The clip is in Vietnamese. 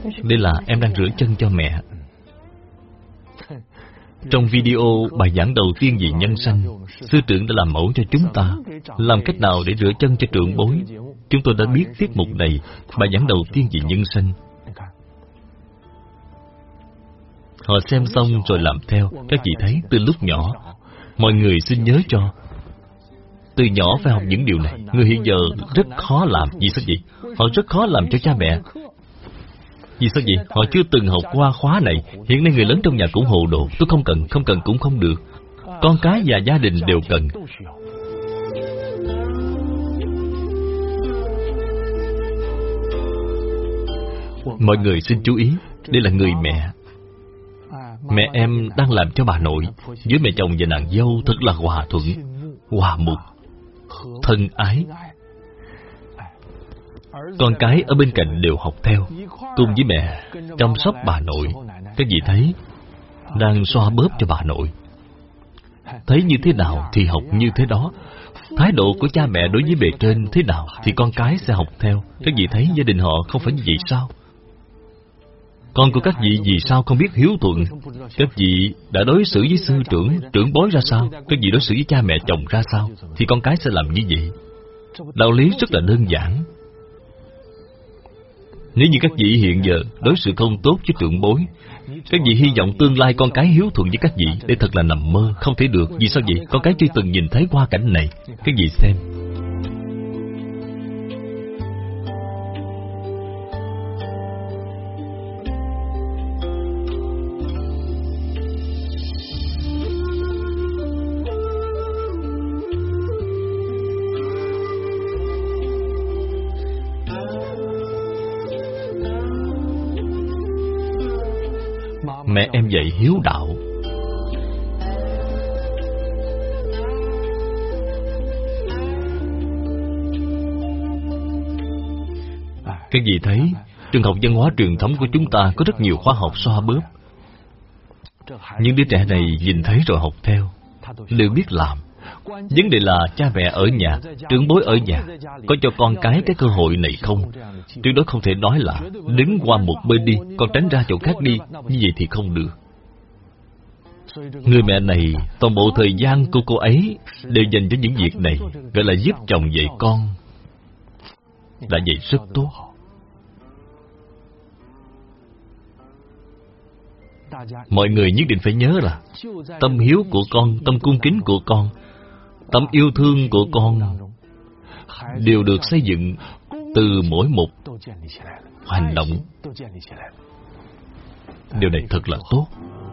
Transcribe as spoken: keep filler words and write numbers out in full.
Đây là em đang rửa chân cho mẹ. Trong video bài giảng đầu tiên về nhân sanh, sư trưởng đã làm mẫu cho chúng ta làm cách nào để rửa chân cho trưởng bối. Chúng tôi đã biết tiết mục này, bài giảng đầu tiên về nhân sanh. Họ xem xong rồi làm theo. Các vị thấy từ lúc nhỏ, mọi người xin nhớ cho, từ nhỏ phải học những điều này. Người hiện giờ rất khó làm. Vì sao vậy? Họ rất khó làm cho cha mẹ. Vì sao vậy? Họ chưa từng học qua khóa này. Hiện nay người lớn trong nhà cũng hồ đồ. Tôi không cần, không cần cũng không được. Con cái và gia đình đều cần. Mọi người xin chú ý, đây là người mẹ. Mẹ em đang làm cho bà nội với mẹ chồng và nàng dâu thật là hòa thuận, hòa mục, thân ái. Con cái ở bên cạnh đều học theo, cùng với mẹ chăm sóc bà nội. Các vị thấy, đang xoa bóp cho bà nội. Thấy như thế nào thì học như thế đó. Thái độ của cha mẹ đối với bề trên thế nào thì con cái sẽ học theo. Các vị thấy gia đình họ không phải như vậy sao? Con của các vị vì sao không biết hiếu thuận? Các vị đã đối xử với sư trưởng, trưởng bối ra sao? Các vị đối xử với cha mẹ chồng ra sao? Thì con cái sẽ làm như vậy. Đạo lý rất là đơn giản. Nếu như các vị hiện giờ đối xử không tốt với trưởng bối, các vị hy vọng tương lai con cái hiếu thuận với các vị, để thật là nằm mơ, không thể được. Vì sao vậy? Con cái chưa từng nhìn thấy qua cảnh này. Các vị xem, mẹ em dạy hiếu đạo. Các vị thấy, trường học văn hóa truyền thống của chúng ta có rất nhiều khóa học xoa bóp. Những đứa trẻ này nhìn thấy rồi học theo, đều biết làm. Vấn đề là cha mẹ ở nhà, trưởng bối ở nhà, có cho con cái cái cơ hội này không? Tuyệt đối không thể nói là đứng qua một bên đi, con tránh ra chỗ khác đi. Như vậy thì không được. Người mẹ này, toàn bộ thời gian của cô ấy đều dành cho những việc này, gọi là giúp chồng dạy con. Đã vậy rất tốt. Mọi người nhất định phải nhớ là tâm hiếu của con, tâm cung kính của con, tâm yêu thương của con đều được xây dựng từ mỗi một hành động. Điều này thật là tốt.